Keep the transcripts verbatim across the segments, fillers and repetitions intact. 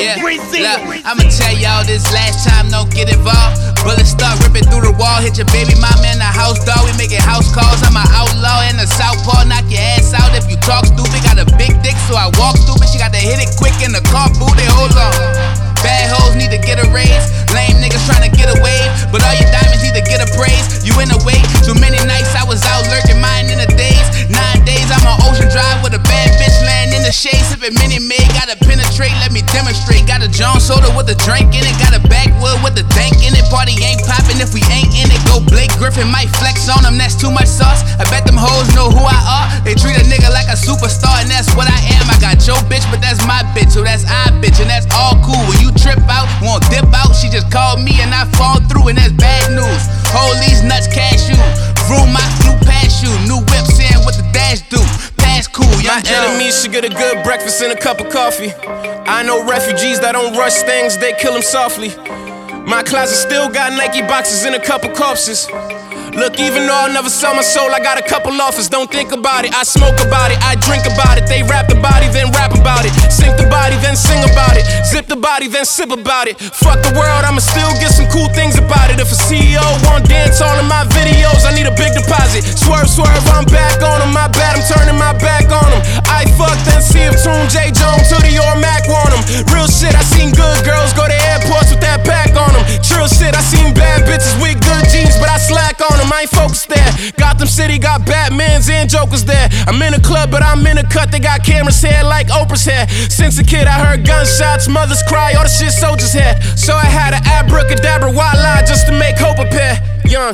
Yeah, look, I'ma tell y'all this last time, don't get involved. Bullets start ripping through the wall, hit your baby mama in the house, dog. We making house calls, I'm an outlaw in the southpaw, knock your ass out if you talk stupid. Got a big dick, so I walk stupid. She got to hit it quick in the car, booty, hold on. Bad hoes need to get a raise, lame niggas trying to get a wave, but all your diamonds need to get a praise. You in the way, too many nights I was out lurking, mine in the days. Nine days I'm on Ocean Drive with a bad bitch laying in the shade, sipping Minute Maid. Gotta penetrate, let me demonstrate. Got a John soda with a drink in it, got a backwood with a dank in it. Party ain't popping if we ain't in it. Go Blake Griffin, might flex on them, that's too much sauce. I bet them hoes know who I are. They treat a nigga like a superstar, and that's what I am. I got your bitch, but that's my bitch, so that's I bitch, and that's all cool. When you trip out, won't dip out, she just called me and I fall through, and that's bad news. Hold these nuts, cashew. Vroom, I flew past you. New whip saying what the dash do. Pass cool, young My enemies should get a good breakfast and a cup of coffee. I know refugees that don't rush things, they kill them softly. My closet still got Nike boxes and a couple corpses. Look, even though I'll never sell my soul, I got a couple offers. Don't think about it, I smoke about it, I drink about it. They rap the body, then rap about it. Sink the body, then sing about it. Zip the body, then sip about it. Fuck the world, I'ma still get some cool things about it. If a C E O won't dance all of my videos, I need a big deposit. Swerve, swerve, I'm back on him. My bad, I'm turning my back on him. I fuck, then see if Tune J. Jones, Hoodie, or Mac want him. Real shit, I seen good girls go to airports with that pack on them. Trill shit, I seen bad bitches with good jeans, but I slack on them. I ain't focused there. Gotham City got Batmans and Jokers there. I'm in a club, but I'm in a cut. They got cameras here like Oprah's hair. Since a kid, I heard gunshots, mothers cry, all the shit soldiers had. So I had an abracadabra, voila, just to make hope appear. Young.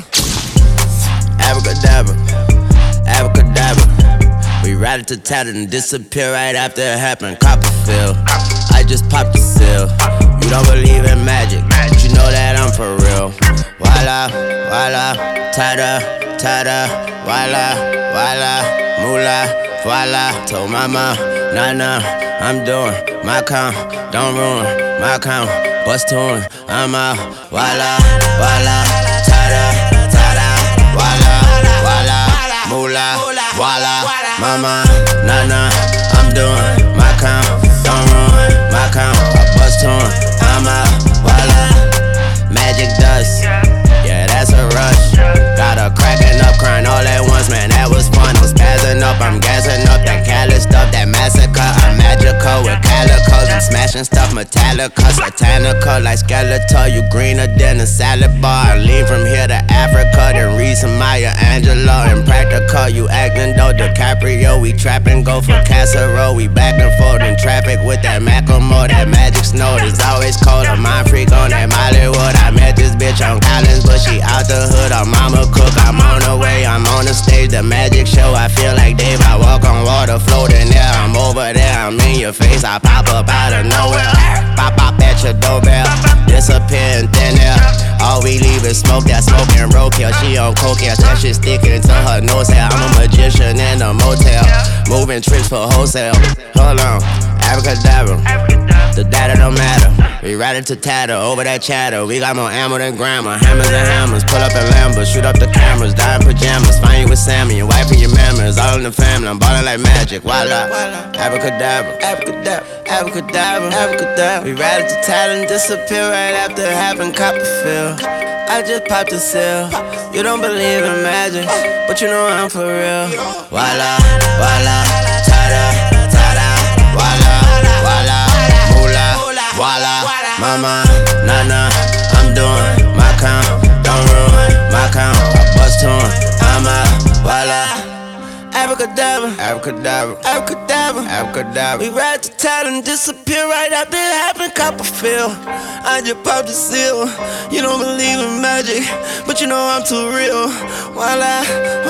Abracadabra, abracadabra. We ride it to tatted and disappear right after it happened. Copperfield, I just popped the seal. You don't believe in magic, but you know that I'm for real. Voila, voila, tada, tada, voila, voila, moolah, voila. Told mama, nah, nah, I'm doing my count, don't ruin my count. Bust tune, I'm out, voila, voila, tada, tada, voila, voila, moolah, voila. Mama, nah, nah, I'm doing my count, don't ruin my count. Bust tune, I'm out, voila. Magic dust, yeah, that's a rush. Got her cracking up, crying all at once, man, that was fun. I'm spazzing up, I'm gassing up, that callous stuff, that massacre. I'm magical with calicos, I'm smashing stuff, Metallica, Satanica, like Skeletor. You greener than a salad bar. I lean from here to Africa, then read some Maya Angelou. Impractical, you acting though, DiCaprio. We trapping, go for casserole. We back and forth in traffic with that Macklemore, that magic snow. It's always cold, I'm mind freak on that Mollywood. I met this bitch on Collins, but she out the hood. Her mama cook, I'm on the way, I'm on the stage, the magic show. I feel like Dave, I walk on water, floating there. I'm over there, I'm in your face, I pop up out of nowhere. Pop up at your doorbell, disappear in thin air. All we leave is smoke, that smoking roadkill. She on coke, yeah, that shit sticking to her nose hair. I'm a magician in a motel, moving tricks for wholesale. Hold on, abracadabra, the data don't matter. We ride it to tatter, over that chatter. We got more ammo than grammar. Hammers and hammers, pull up in Lambos, shoot up the cameras, die in pajamas. Find you with Sammy, your wife and your mammals, all in the family. I'm ballin' like magic, voila. Abracadabra, abracadabra, abracadabra, abracadabra. We ride it to tatter and disappear right after it happened. Copperfield, I just popped the seal. You don't believe in magic, but you know I'm for real. Voila, voila, tada, tada, voila, voila, moolah, voila. Mama, nah, nah, I'm doing my count, don't ruin my count. Bust tune, I'm out, voila. Abracadabra, abracadabra, abracadabra, abracadabra. We ride to town and disappear right after it happened. Copperfield, I just popped the seal. You don't believe in magic, but you know I'm too real. Voila,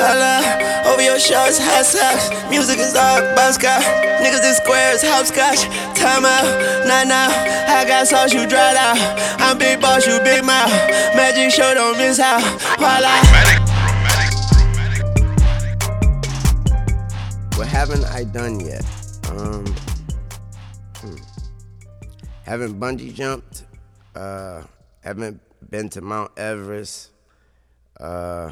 voila, over your shorts, hot socks. Music is all about scotch. Niggas in squares, hopscotch. Time out, nah, nah. I got sauce, you dried out. I'm big boss, you big mouth. Magic show, don't miss out. Voila. What haven't I done yet? Um, hmm. Haven't bungee jumped. Uh, haven't been to Mount Everest. Uh,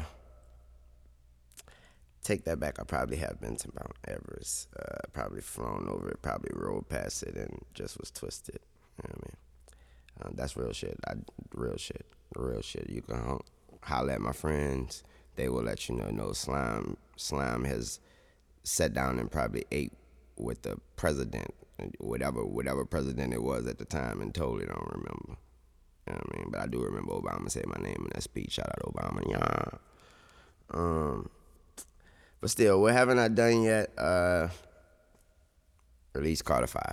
take that back. I probably have been to Mount Everest. Uh, probably flown over it. Probably rode past it and just was twisted. You know what I mean? Uh, that's real shit. I, real shit. Real shit. You can ho- holler at my friends. They will let you know. No, Slime. Slime has sat down and probably ate with the president, whatever whatever president it was at the time, and totally don't remember. You know what I mean? But I do remember Obama said my name in that speech. Shout out to Obama. Yeah. Um. But still, what haven't I done yet? Uh. Release Carter five.